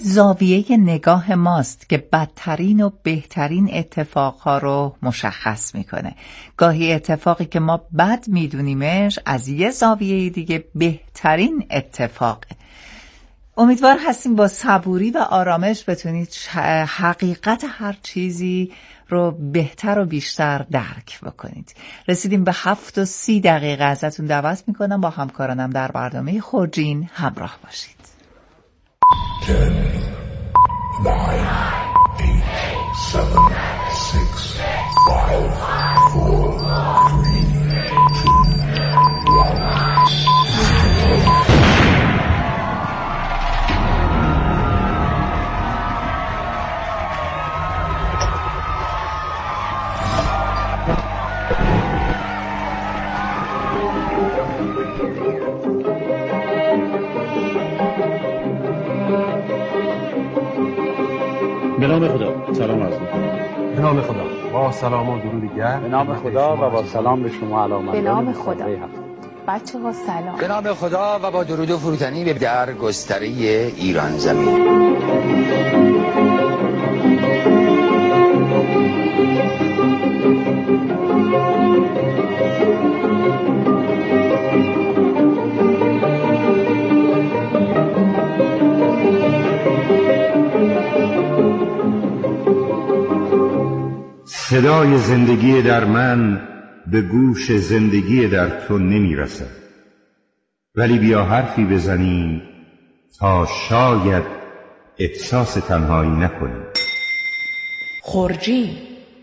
زاویه نگاه ماست که بدترین و بهترین اتفاقها رو مشخص میکنه. گاهی اتفاقی که ما بد میدونیمش از یه زاویه دیگه بهترین اتفاقه. امیدوار هستیم با صبوری و آرامش بتونید حقیقت هر چیزی رو بهتر و بیشتر درک بکنید. رسیدیم به 7:30 ازتون دعوت میکنم با همکارانم در برنامه خورجین همراه باشید. 10, 9, 8, 7, 6, 5, 4, 3, 2, 1. به نام خدا سلام عرض می‌کنم. به نام خدا با سلام و درود گرم. به نام خدا و با سلام به شما علامت. به نام خدا بچه‌ها سلام. به نام خدا و با درود و فروتنی به در گستره ایران زمین. صدای زندگی در من به گوش زندگی در تو نمی رسد، ولی بیا حرفی بزنیم تا شاید احساس تنهایی نکنیم. خورجین.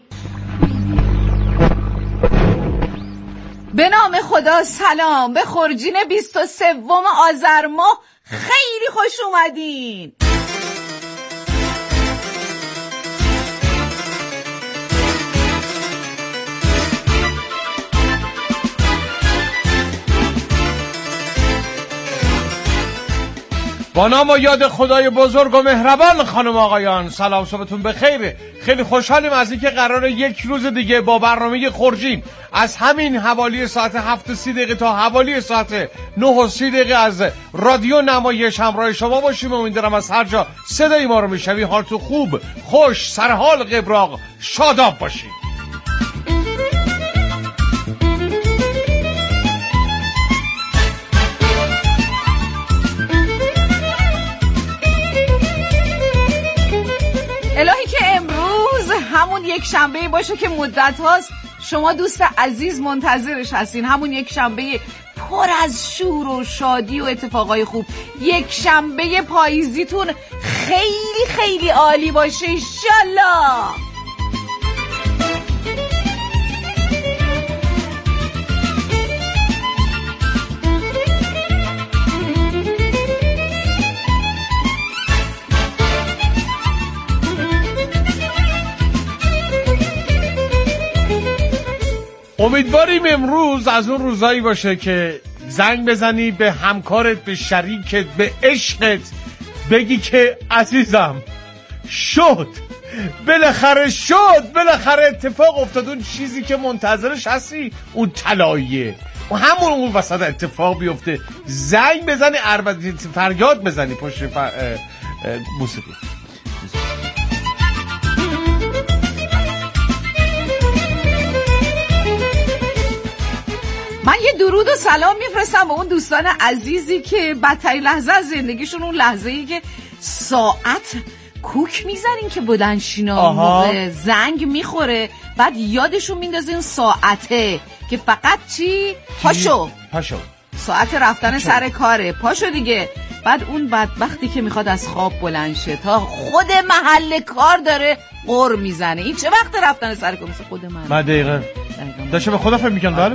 به نام خدا سلام به خورجین 23 آذر ماه. خیلی خوش اومدین. با نام و یاد خدای بزرگ و مهربان خانم آقایان، سلام، صبحتون بخیره. خیلی خوشحالیم از اینکه قراره یک روز دیگه با برنامه خورجین از همین حوالی ساعت 7:30 تا حوالی ساعت 9:30 از رادیو نمایش همراه شما باشیم. امیدوارم از هر جا صدای ما رو میشنوی حالتون خوب، خوش، سرحال، قبراق، شاداب باشید. الهی که امروز همون یک شنبه باشه که مدت هاست شما دوست عزیز منتظرش هستین. همون یک شنبه پر از شور و شادی و اتفاقای خوب. یک شنبه پاییزیتون خیلی خیلی عالی باشه انشالله. امیدواریم امروز از اون روزایی باشه که زنگ بزنی به همکارت، به شریکت، به عشقت، بگی که عزیزم شد، بالاخره اتفاق افتاد، اون چیزی که منتظرش هستی، اون طلاییه و همون اون وسط اتفاق بیفته. زنگ بزنی، فریاد بزنی پشت موسیقی. من یه درود و سلام میفرستم به اون دوستان عزیزی که بدترین لحظه از زندگیشون اون لحظه‌ای که ساعت کوک میزنین که بلندشینا موقع زنگ میخوره، بعد یادشون میندازه اون ساعته که فقط چی؟ پاشو ساعت رفتن سر کاره، پاشو دیگه. بعد اون بدبختی که میخواد از خواب بلند شه تا خود محل کار داره قر میزنه. این چه وقت رفتن سر کار؟ مثل خود من دقیقاً داشته به خدا فکر میکنم. بله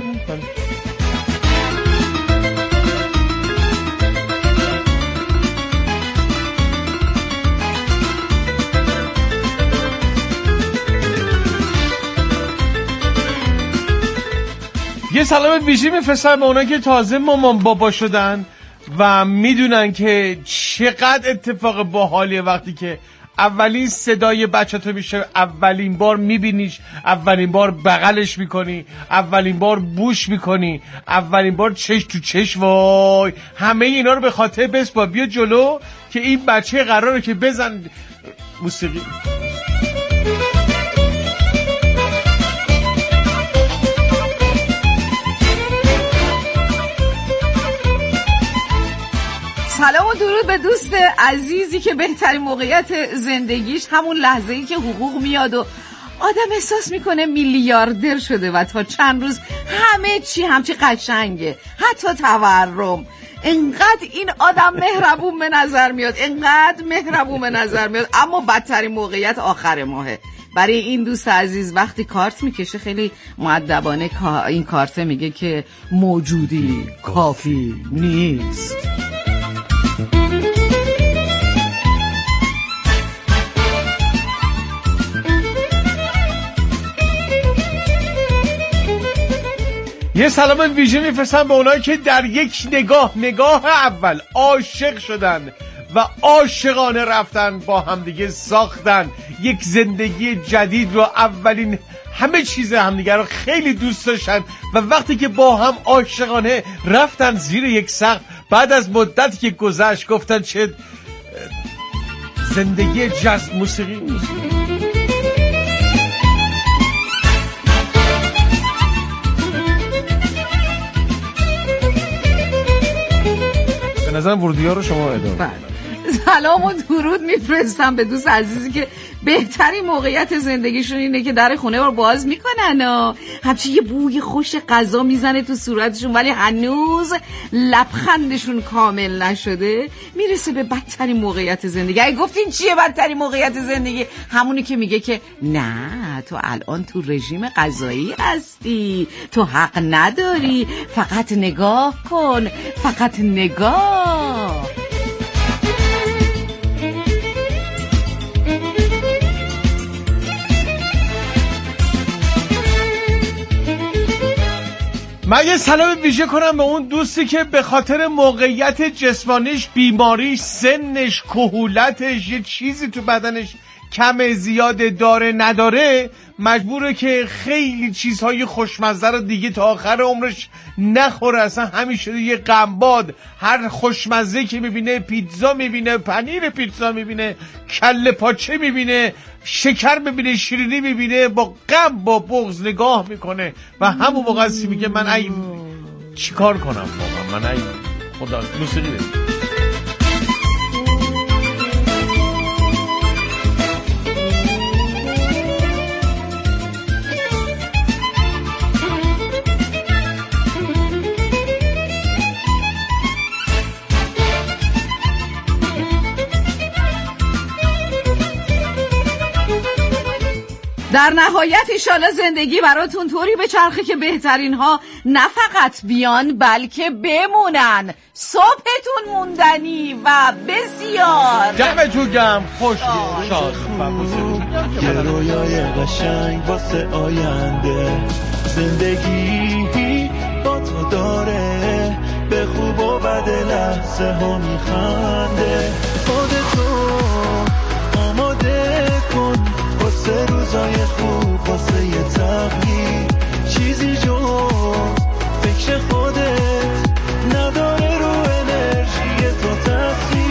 یه سلام ویژه میفرستم به اونایی که تازه مامان بابا شدن و میدونن که چقدر اتفاق باحالیه وقتی که اولین صدای بچه تو میشه، اولین بار میبینیش، اولین بار بغلش میکنی، اولین بار بوش میکنی، اولین بار چش تو چش. وای همه اینا رو به خاطر بسپار، بیا جلو که این بچه قراره که بزن موسیقی. سلام و درود به دوست عزیزی که بهترین موقعیت زندگیش همون لحظه‌ای که حقوق میاد و آدم احساس میکنه میلیاردر شده و تا چند روز همه چی همچی قشنگه، حتی تورم. انقدر این آدم مهربون به نظر میاد، انقدر مهربون به نظر میاد، اما بدترین موقعیت آخر ماهه. برای این دوست عزیز وقتی کارت میکشه خیلی مؤدبانه این کارت میگه که موجودی کافی نیست. یه سلام ویژه میفرستم به اونایی که در یک نگاه اول عاشق شدن و عاشقانه رفتن با همدیگه ساختن یک زندگی جدید رو، اولین همه چیز همدیگه رو خیلی دوست داشتن و وقتی که با هم عاشقانه رفتن زیر یک سقف، بعد از مدتی که گذشت گفتن چه زندگی جاز موسیقی. به نظرم ورودی ها رو شما ادامه. سلام و درود میفرستم به دوست عزیزی که بهترین موقعیت زندگیشون اینه که در خونه رو باز میکنن و همچنین یه بوی خوش غذا میزنه تو صورتشون ولی هنوز لبخندشون کامل نشده، میرسه به بدترین موقعیت زندگی. اگه گفتین چیه بدترین موقعیت زندگی؟ همونی که میگه که نه تو الان تو رژیم غذایی هستی، تو حق نداری، فقط نگاه کن، فقط نگاه. من یه سلام ویژه کنم به اون دوستی که به خاطر موقعیت جسمانیش، بیماریش، سنش، کهولتش، یه چیزی تو بدنش کم زیاده داره نداره، مجبوره که خیلی چیزهای خوشمزه رو دیگه تا آخر عمرش نخوره. اصلا همین شده یه غمباد، هر خوشمزه که میبینه، پیتزا میبینه، پنیر پیتزا میبینه، کله پاچه میبینه، شکر میبینه، شیرینی میبینه، با غم با بغض نگاه میکنه و همون موقع میگه من ای چیکار کنم واقعا، من ای خدا. موسیقی بده. در نهایت ایشالا زندگی براتون طوری به چرخه که بهترین ها نه فقط بیان بلکه بمونن. صبحتون موندنی و بسیار دمتون گرم، خوش شاد و یه رویای قشنگ واسه آینده، زندگی با تو داره به خوب و بد لحظه ها میخنده. خودتو آماده کن واسه روزای خوب، واسه یه تغییر، چیزی جز فکر خودت نداره رو انرژی تو تاثیر.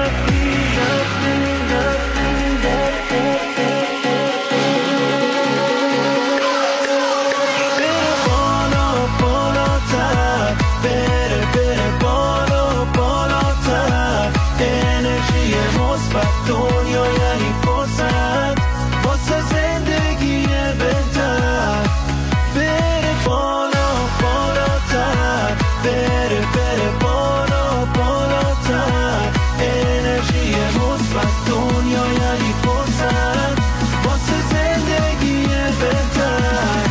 بره بالا بالاتر، بره بالا بالاتر، انرژی مثبت دنیا یعنی فرصت واسه زندگی بهتر. بره بالا بالاتر، بره بالا بالاتر، انرژی مثبت دنیا یعنی فرصت واسه زندگی بهتر.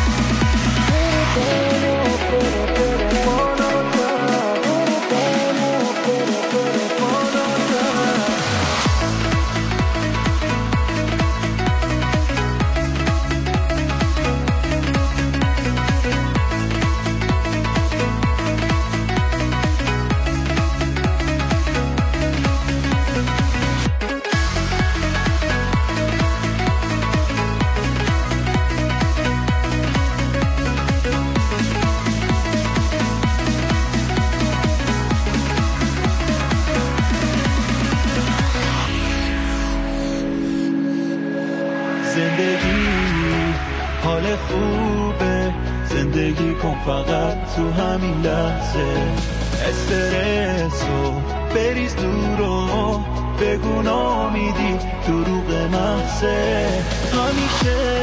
زندگی حال خوبه، زندگی کن فقط تو همین لحظه. استرسو بریز دور و بگو نامیدی دروغ محضه. همیشه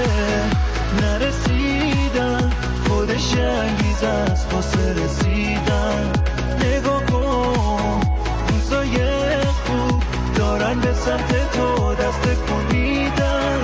نرسیدن خودش انگیزه است واسه رسیدن. نگاه کن روزای خوب دارن به سمت تو دست کن میدن.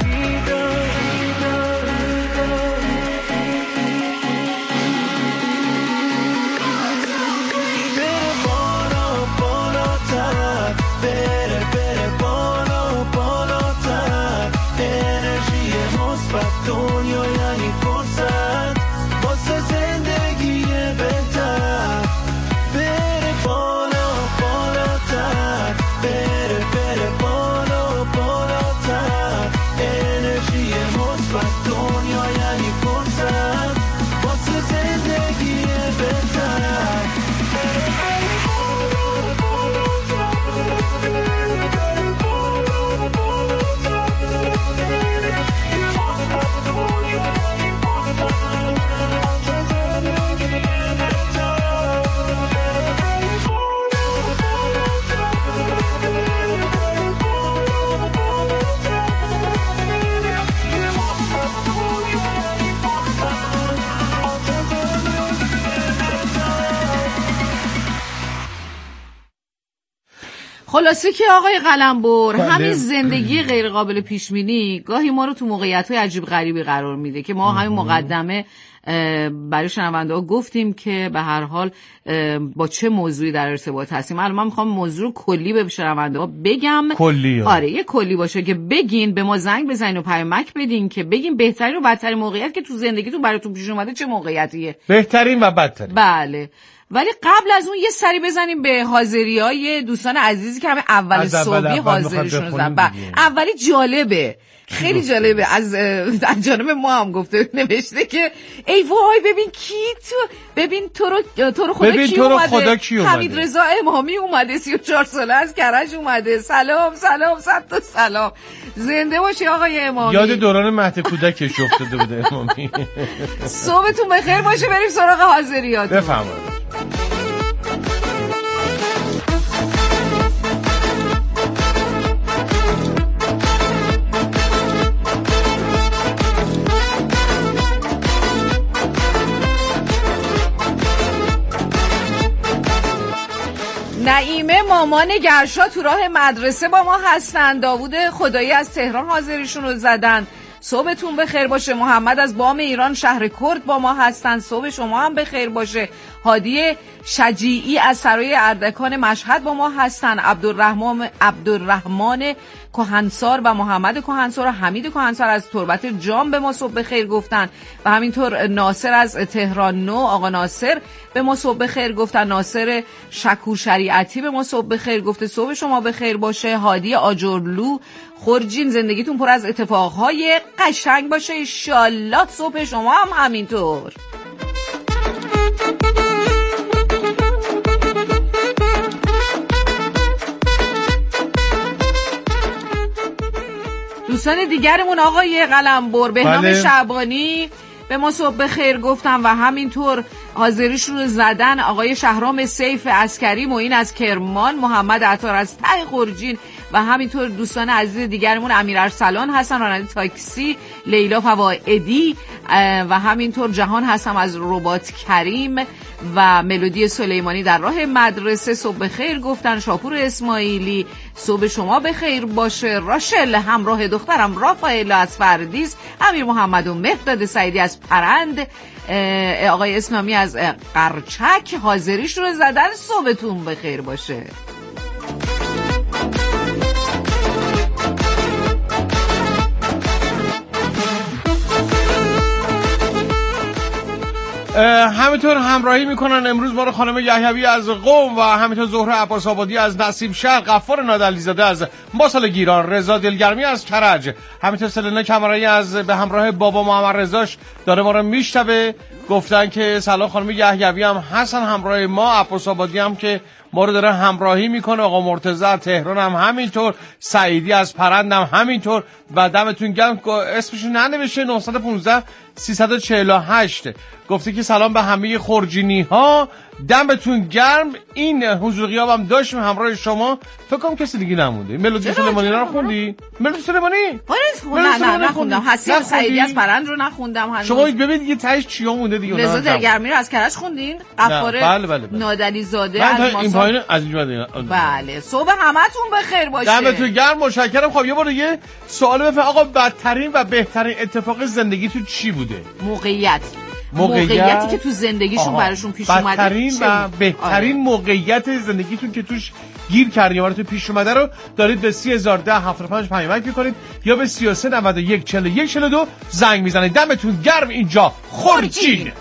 بره بالا بالاتر، بره بالا بالاتر. انرژی مثبت دنیا یعنی فرصت واسه زندگی بهتر. بره بالا بالاتر، بره بالا بالاتر. انرژی مثبت دنیا یعنی فرصت واسه زندگی بهتر. خلاصه که آقای قلمبر همین زندگی غیر قابل پیش بینی گاهی ما رو تو موقعیت‌های عجیب غریبی قرار میده که ما همین مقدمه برای شنونده‌ها گفتیم که به هر حال با چه موضوعی در ارتباط هستیم. الان من میخوام موضوع رو کلی به شنونده‌ها بگم. کلی آره یه کلی باشه که بگین، به ما زنگ بزنین و پیامک بدین که بگین بهترین و بدترین موقعیت که تو زندگیتون براتون پیش اومده چه موقعیتیه. بهترین و بدترین. بله. ولی قبل از اون یه سری بزنیم به حاضریای دوستان عزیزی که همه اول صبحی حاضرشون زدن. اولی جالبه، خیلی جالبه. از جانب ما هم گفته نوشته که ای وای ببین کی تو، ببین تو رو خدا کی اومده. حمید رضا امامی اومده، 34 ساله از کرج اومده. سلام صد تا سلام. زنده باشی آقای امامی. یاد دوران مهد کودکش افتاده بوده امامی. صبحتون بخیر باشه. بریم سراغ حاضریات. بفرمایید. نعیمه مامان گرشا تو راه مدرسه با ما هستن. داوود خدایی از تهران حاضریشون رو زدن. صبحتون بخیر باشه. محمد از بام ایران شهر کرد با ما هستن. صبح شما هم بخیر باشه. هادی شجیعی از سرای اردکان مشهد با ما هستن. عبدالرحمن کهنسار و محمد کهنسار و حمید کهنسار از تربت جام به ما صبح بخیر گفتن و همینطور ناصر از تهران نو. آقا ناصر به ما صبح بخیر گفتن. ناصر شکور شریعتی به ما صبح بخیر گفته. صبح شما بخیر باشه. هادی آجرلو خورجین زندگیتون پر از اتفاقهای قشنگ باشه انشالله. صبح شما هم همینطور. دوستان دیگرمون آقای قلمبر بهنام شعبانی به ما صبح بخیر گفتن و همینطور حاضریشون رو زدن. آقای شهرام سیف عسکری معین از کرمان، محمد عطار از ته خورجین و همینطور دوستان عزیز دیگرمون امیر ارسلان هستن راننده تاکسی، لیلا فوائدی و همینطور جهان هستم از ربات کریم و ملودی سلیمانی در راه مدرسه صبح بخیر گفتن. شاپور اسماعیلی صبح شما بخیر باشه. راشل همراه دخترم رافائل از فردیس، امیر محمد و مهداد سعیدی از پرند، آقای اسلامی از قرچک حاضریش رو زدن. صبحتون بخیر باشه. همینطور همراهی میکنن امروز ما رو خانم یحیوی از قم و همینطور زهره عباس آبادی از نسیم شهر، غفار نادرعلیزاده از ماسال گیران، رضا دلگرمی از کرج، همینطور سلینا کمرایی از به همراه بابا محمد رضاش داره ما رو میشنوه. گفتن که سلام خانم یحیوی هم هستن همراه ما، عباس آبادی هم که ما رو داره همراهی میکنه. آقا مرتضی تهران هم همینطور، سعیدی از پرند هم همینطور و دمتون گرم. اسمش ننوشته 915 348 گفته که سلام به همه خورجینی ها، دمتون گرم. این حضور غیاب هم داشتیم همراه شما. فکر کنم کسی دیگه نمونده. ملودی سلیمانی رو خوندی؟ ملودی سلیمانی؟ نه نخوندم. حسین سعیدی از پرند رو نخوندم هنوز. شما ببینید یه تهش چیا مونده دیگه. رضا دلگرمی رو از کرج خوندین؟ غفار بله. نادری زاده از ماسا. این پایین از اینجا بله. صبح همتون بخیر باشه. دمتون گرم، متشکرم. خب یه بار دیگه سوال بفرمایید. آقا بدترین و بهترین اتفاق زندگیتون چی بوده؟ موقعیتی که تو زندگیشون براشون پیش اومده. بدترین و بهترین موقعیت زندگیتون که توش گیر کردین یا براتون پیش اومده رو دارید به 301075 پیامک میکنید یا به 3391 41 42 زنگ میزنید. دمتون گرم. اینجا خورجین.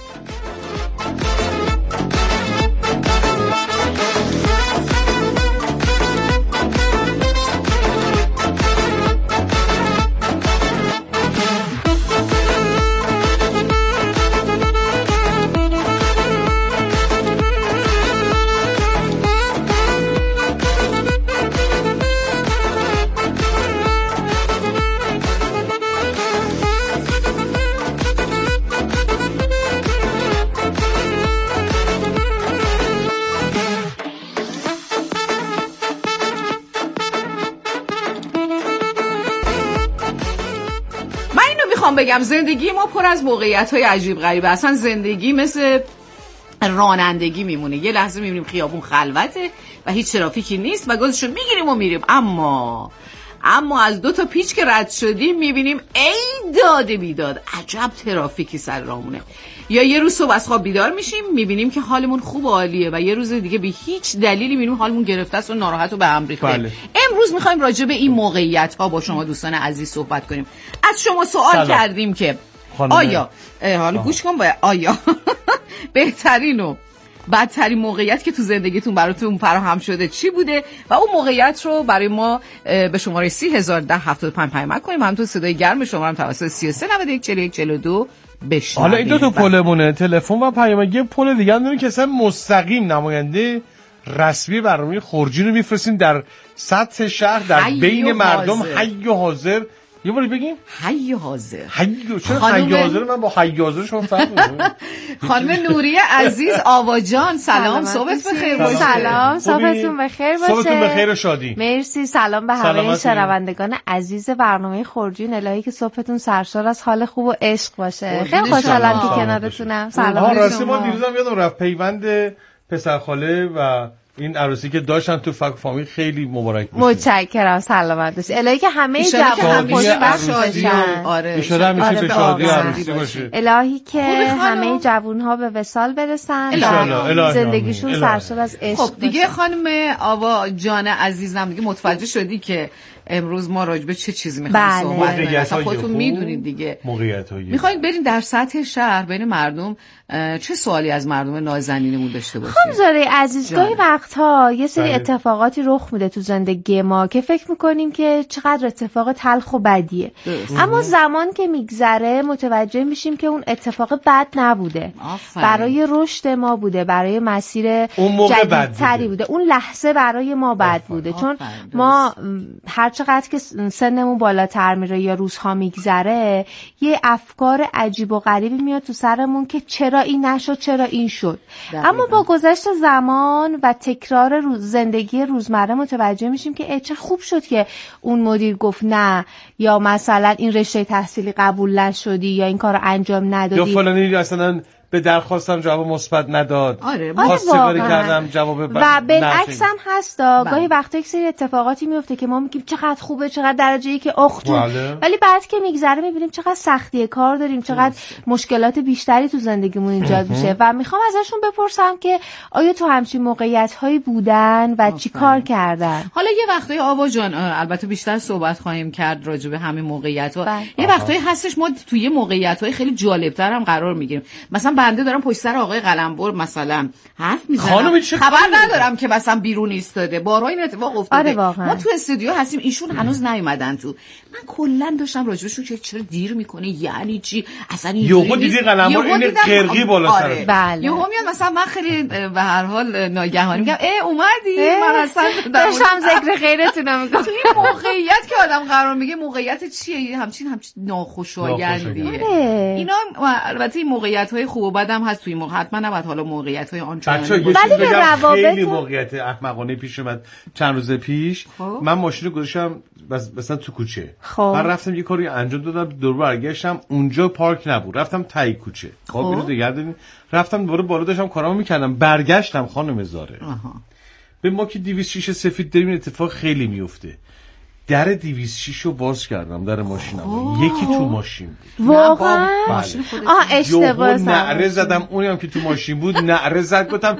بگم زندگی ما پر از موقعیت‌های عجیب غریبه. اصلا زندگی مثل رانندگی میمونه. یه لحظه میبینیم خیابون خلوته و هیچ ترافیکی نیست و گازشو میگیریم و میریم، اما از 2 تا پیچ که رد شدیم میبینیم ای داده بیداد عجب ترافیکی سر راهمونه. یا یه روز صبح از خواب بیدار میشیم میبینیم که حالمون خوب و عالیه و یه روز دیگه به هیچ دلیلی میبینیم حالمون گرفته است و ناراحت و به هم ریخته. بله. امروز میخوایم راجع به این موقعیت ها با شما دوستان عزیز صحبت کنیم. از شما سوال کردیم که آیا حالا گوش کن آیا بهترین و بدترین موقعیت که تو زندگیتون براتون فراهم شده چی بوده و اون موقعیت رو برای ما به شماره 301075 پیامک کنیم. همونطور صدای گرم شما هم توسط 3391 41 42 بشنوید. حالا این 2 تا پلمونه، تلفن و پیامک. یه پل دیگه هم داریم که اصلا مستقیم نماینده رسمی برنامه خورجین رو میفرستیم در سطح شهر، در بین مردم. حی و حاضر. یه باری بگیم حی حاضر. چرا حی حاضر؟ من با حی حاضر شما فرق می‌کنم. خانم نوریه عزیز آواجان سلام، صبحت بخیر باشه. سلام، صبحتون بخیر باشه. صبحتون بخیر و شادی. مرسی. سلام به همه شنوندگان عزیز برنامه خورجین. الهی که صبحتون سرشار از حال خوب و عشق باشه. خیلی خوشحالم که کنارتونم. سلام. راستی ما دیروزم یادم رفت پیوند پسرخاله و این عروسی که داشتن تو فک فامیل خیلی مبارک باشه. متشکرم. سلامت باشید. الهی که همه جوانان باشن. آره. ایشالا همیشه به شادی عروسی باشه. الهی که همه جوانها به وصال برسن. زندگیشون سرشار از عشق. خب دیگه خانم آوا جان عزیزم دیگه متوجه شدی که امروز ما راجع به چه چیزی می‌خوایم صحبت کنیم. اصلا خودتون میدونید دیگه. می‌خواید بریم در سطح شهر بین مردم چه سوالی از مردم نازنینمون داشته باشیم؟ خب زاره عزیز، گاهی وقت‌ها یه سری اتفاقاتی رخ میده تو زندگی ما که فکر می‌کنیم که چقدر اتفاق تلخ و بدیه. اما زمان که میگذره متوجه میشیم که اون اتفاق بد نبوده. برای رشد ما بوده، برای مسیر جدیدتری بوده. اون لحظه برای ما بد بوده، چون ما هر چقدر که سنمون بالاتر میره یا روزها میگذره یه افکار عجیب و غریبی میاد تو سرمون که چرا این نشد، چرا این شد. اما با گذشت زمان و تکرار زندگی روزمره متوجه میشیم که چه خوب شد که اون مدیر گفت نه، یا مثلا این رشته تحصیلی قبول نشدی، یا این کارو انجام ندادی، یا فلانی اصلا به درخواستم جواب مثبت نداد. آره خواستگاری کردم جواب و بالعکس هم هستا. گاهی وقتا یک سری اتفاقاتی میفته که ما میگیم چقدر خوبه، چقدر درجه‌ای که ولی بعد که میگذره میبینیم چقدر سختی کار داریم، چقدر مشکلات بیشتری تو زندگیمون ایجاد میشه. و میخوام ازشون بپرسم که آیا تو همچین موقعیت‌هایی بودن و چی کار کردن؟ حالا یه وقتایی آوا جان البته بیشتر صحبت خواهیم کرد راجع به همین موقعیت‌ها. یه وقتایی هستش ما توی موقعیت‌های خیلی جالب‌تر هم قرار میگیریم. مثلا بنده دارم پشت سر آقای قلمبر مثلا حرف میزنم، خانم چه خبر کاری ندارم که مثلا بیرون ایستاده. بارها این اتفاق افتاده. آره واقعا. ما تو استودیو هستیم، ایشون هنوز نیومدن تو. من کلا داشتم راجبشون که چرا دیر میکنه، یعنی چی اصلا این یهو دیدی قلمبر این قرقی بالا سرش. آره. بله. یهو میاد مثلا من خیلی به هر حال ناگهانی میگم اومدی؟ من اصلا داشتم ذکر خیرتونو میگم. تو این موقعیت که آدم قرار میگه موقعیت چیه؟ همچین ناخوشایندیه. اینا البته این موقعیت‌های خوب و بد هم هست توی موقع، حتما نباید حالا موقعیت‌های آنچنانی. ولی به روابط خیلی موقعیت احمقانه پیش اومد چند روز پیش. من ماشین رو گذاشتم مثلا تو کوچه. من رفتم یه کاری انجام دادم، دور برگشتم اونجا پارک نبود، رفتم تای کوچه. خب اینو دیگه دیدین، رفتم دوباره بالا داشتم کارامو میکردم، برگشتم خانم زاره. به ما که 206 سفید داریم اتفاق خیلی میفته. در 206 رو باز کردم، در ماشینم یکی تو ماشین بود. واقعا اشتباه نعره زدم، اونی هم که تو ماشین بود نعره زد، گفتم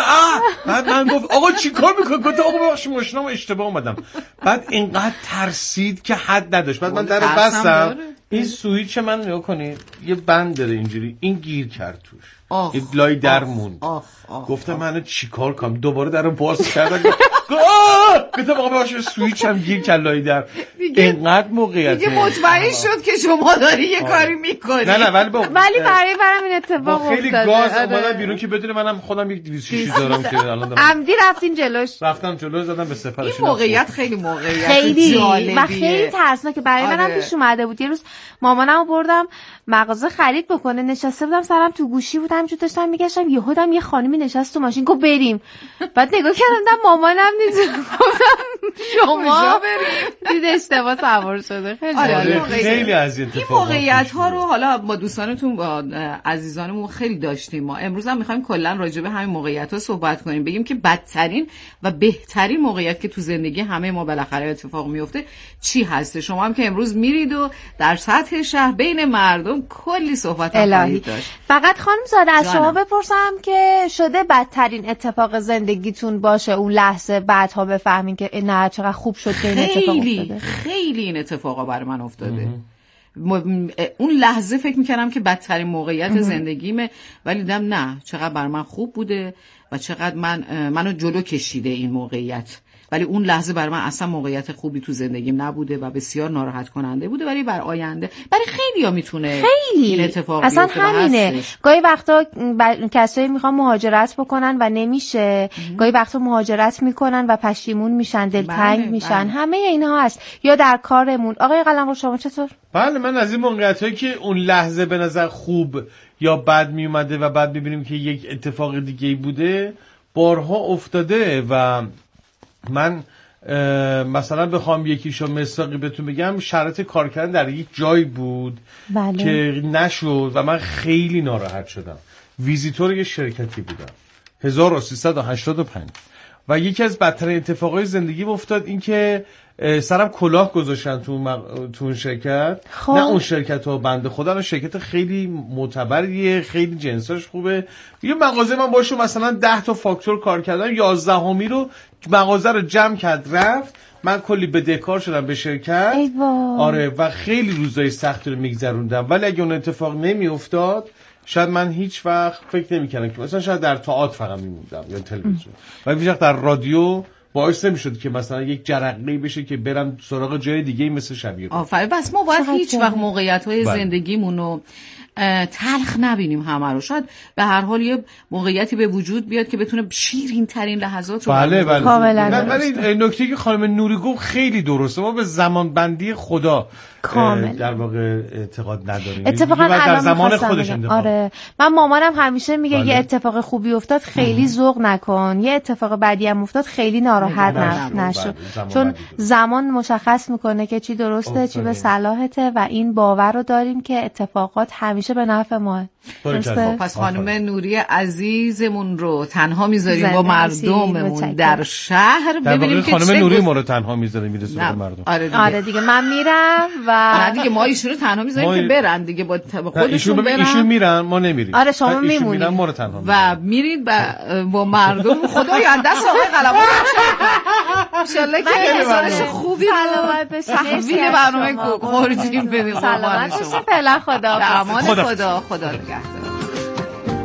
من گفت آقا چیکار میکنی؟ گفتم آقا ببخشید ماشینم اشتباه اومدم. بعد اینقدر ترسید که حد نداشت. بعد من درو بستم، این سوئیچ من نگاه کنید یه بند داره اینجوری، این گیر کرد توش، این لای در موند. گفتم منو چیکار کنم؟ دوباره درو باز کردم، گفتم آقا ببخشید سوئیچ هم گیر کرد لای در. اینقدر موقعیت دیگه مطمئن شد که شما داری یه کاری میکنی. نه ولی برام این اتفاق افتاد. خیلی گاز اومدم بیرون که بدونه منم خودم یک 206 دارم که الان دارم. عمدی رفتین جلوش؟ رفتم جلو، زدم به سپرش. این موقعیت خیلی جالبیه و خیلی ترسناکه. برای منم پیش اومده بود. یه روز مامانمو بردم مغازه خرید بکنه، نشسته بودم سرم تو گوشی بودم، همینجوری داشتم میگشتم، یهودم یه خانمی نشست تو ماشین، گفت بریم. بعد نگاه کردم مامانم نیست، گفتم شما بریم. دید اشتباه سوار شده. خیلی از این موقعیت ها رو حالا با دوستانتون با عزیزانمون خیلی داشتیم. ما امروز هم میخوایم کلا راجع به همین موقعیت ها صحبت کنیم، بگیم که بدترین و بهترین موقعیت که تو زندگی همه ما بالاخره اتفاق میفته چی هست. شما هم که امروز میرید و در سطح شهر بین مردم کلی صحبت خواهید داشت. فقط خانم زاده از شما بپرسم که شده بدترین اتفاق زندگیتون باشه اون لحظه بعدها بفهمین که نه چقدر خوب شد که این اتفاق افتاده؟ خیلی این اتفاقا برای من افتاده. اون لحظه فکر میکردم که بدترین موقعیت زندگیمه، ولی دیدم نه چقدر برای من خوب بوده و چقدر منو جلو کشیده این موقعیت. ولی اون لحظه برای من اصلا موقعیت خوبی تو زندگیم نبوده و بسیار ناراحت کننده بوده، ولی بر آینده برای خیلی‌ها میتونه این اتفاق بیفته. اصلا همینه. گاهی وقتا کسایی میخوان مهاجرت بکنن و نمیشه، گاهی وقتا مهاجرت میکنن و پشیمون میشن، دلتنگ میشن. همه اینها هست. یا در کارمون. آقای قلمبر شما چطور؟ بله، من از این موقعیتایی که اون لحظه به نظر خوب یا بد میومده و بعد میبینیم که یک اتفاق دیگه‌ای بوده بارها افتاده. و من مثلا بخوام یکیشو مثالی بهتون بگم، شرط کار کردن در یک جایی بود که نشد و من خیلی ناراحت شدم. ویزیتور یه شرکتی بودم 1385 و یکی از بدترین اتفاقای زندگیم افتاد این که سرم کلاه گذاشتن تو اون شرکت. نه اون شرکت ها، بنده خدا اون شرکت خیلی معتبریه، خیلی جنساش خوبه. یه مغازه من باشو مثلا 10 تا فاکتور کار کردم، 11می رو مغازه رو جمع کرد رفت. من کلی بدهکار شدم به شرکت. آره و خیلی روزای سختی رو میگذروندم. ولی اگه اون اتفاق نمی افتاد شاید من هیچ وقت فکر نمی‌کردم که مثلا شاید در تئاتر فقط میموندم یا تلویزیون، ولی هیچ وقت در رادیو باعث نمیشد که مثلا یک جرقه‌ای بشه که برم سراغ جای دیگه مثل شبیه. آفرین. بس ما باید هیچ وقت موقعیت‌های زندگیمون رو تلخ نبینیم همه رو. شاید به هر حال یه موقعیتی به وجود بیاد که بتونه شیرین ترین لحظات رو کاملا. ولی نکته که خانم نوری گفت خیلی درسته. ما به زمان بندی خدا در واقع اعتقاد نداریم. اتفاقا در زمان خودش انتخاب. آره، من مامانم همیشه میگه یه اتفاق خوبی افتاد خیلی ذوق نکن، یه اتفاق بدی هم افتاد خیلی ناراحت نشو، چون زمان مشخص میکنه که چی درسته چی به صلاحته و این باور رو داریم که اتفاقات همیشه به نفع ماه. پس خانم نوری عزیزمون رو تنها میذاریم با مردممون در شهر، ببینیم که خانم نوری ما رو تنها میذاره میرسه به مردم. آره دیگه من میرم و نه دیگه ما ایشون رو تنها میذاریم که برن دیگه، با خودشون برن. ایشون میرن ما نمیریم. آره شما میمونید ما رو تنها و میرید با مردم. خدایا دست آقای قلمبر ان شاءالله که انسانش خوبی سلامت بشه. تحویل برنامه خورجین بدیم. سلامت بشه. فعلا خدا امان خدا نگهدار.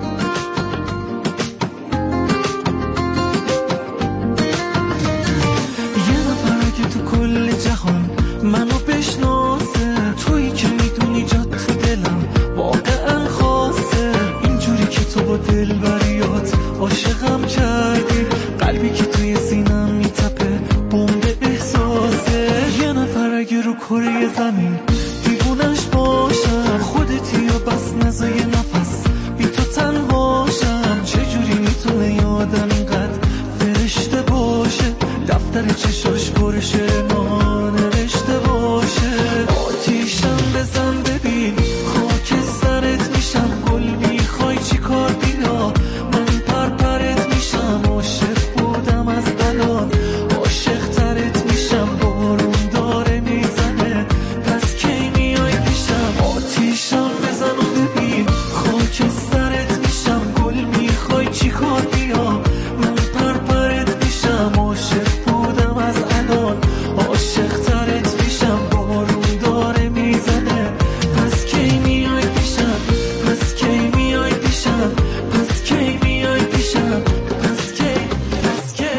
اگه رو کره زمین دیوونش باشم، خودتی و بس نزای نفس بی تو تنهاشم. چجوری میتونه یه آدم اینقدر فرشته باشه، دفتر چشاش پر شعر ما نوشته باشه. آتیشم بزن ببین خاک سرت میشم، گل میخوای چی کار بیا من پرپرت میشم. عاشق بودم از الان عاشق ترت میشم، بارون داره میزنه پس کی میای پیشم. آتیشم بزن و ببین خاک سرت میشم، گل میخوای چی کار بیا من پرپرت میشم. عاشق بودم از الان عاشق ترت میشم، بارون داره میزنه پس کی میای پیشم، پس کی میای پیشم، پس کی میای پیشم، پس کی پس کی.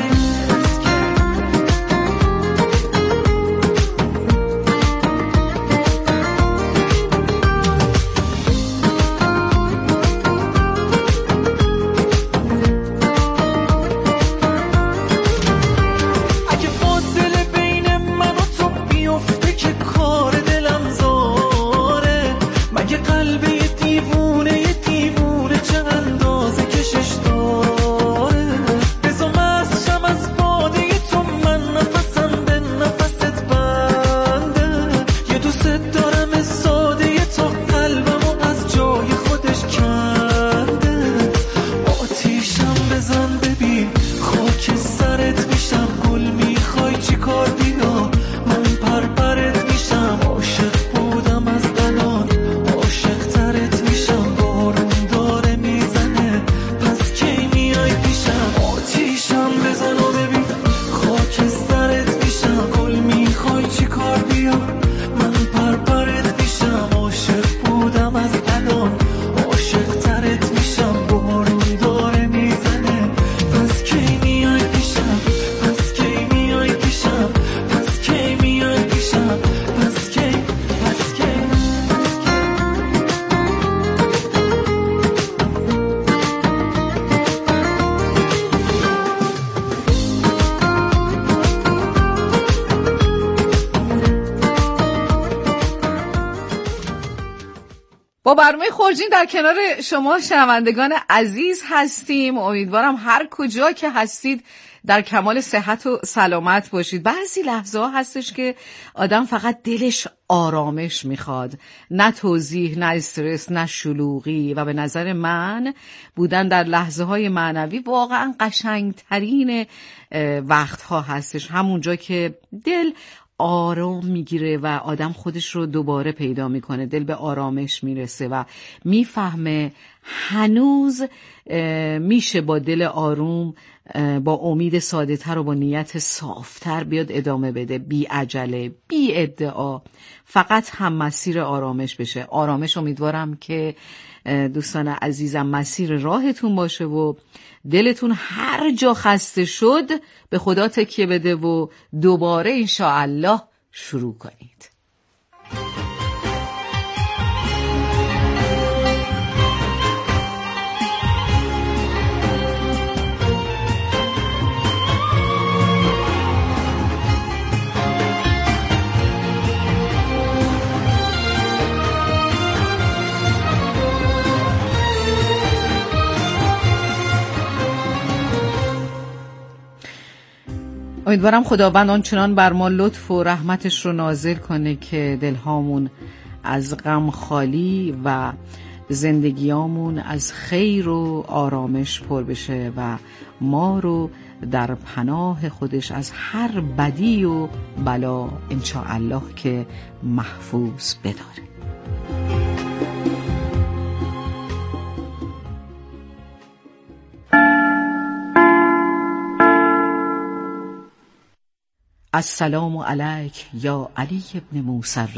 اگه فاصله بین من و تو بیفته که کار دلم زاره، مگه قلب یه دیوونه چه اندازه کشش داره. بزا مست شم از باده تو، من نفسم به نفست بنده. یه دوست دارم ساده تو، قلبمو از جای خودش کنده. آتیشم بزن ببین خاک سرت میشم، گل میخوای چی کار بیا من پرپرت میشم. عاشق بودم از الان عاشق ترت میشم، بارون داره میزنه پس کی میای پیشم. آتیشم بزن و ببین خاک سرت میشم، گل میخوای چی کار بیا من پرپرت میشم. عاشق بودم از الان عاشق ترت میشم، بارون داره میزنه پس کی میای پیشم، پس کی میای پیشم، پس کی میای پیشم، پس کی پس کی. با برنامه خورجین در کنار شما شنوندگان عزیز هستیم. امیدوارم هر کجا که هستید در کمال صحت و سلامت باشید. بعضی لحظه ها هستش که آدم فقط دلش آرامش میخواد، نه توضیح، نه استرس، نه شلوغی. و به نظر من بودن در لحظه های معنوی واقعا قشنگترین وقت ها هستش، همونجا که دل آرام میگیره و آدم خودش رو دوباره پیدا میکنه، دل به آرامش میرسه و میفهمه هنوز میشه با دل آروم، با امید ساده تر و با نیت صافتر بیاد ادامه بده، بی عجله، بی ادعا، فقط هم مسیر آرامش بشه. آرامش امیدوارم که دوستان عزیزم مسیر راهتون باشه و دلتون هر جا خسته شد به خدا تکیه بده و دوباره انشاءالله شروع کنید. امیدوارم خداوند آنچنان بر ما لطف و رحمتش رو نازل کنه که دلهامون از غم خالی و زندگیامون از خیر و آرامش پر بشه و ما رو در پناه خودش از هر بدی و بلا انشاءالله که محفوظ بداره. السلام علیک یا علی ابن موسی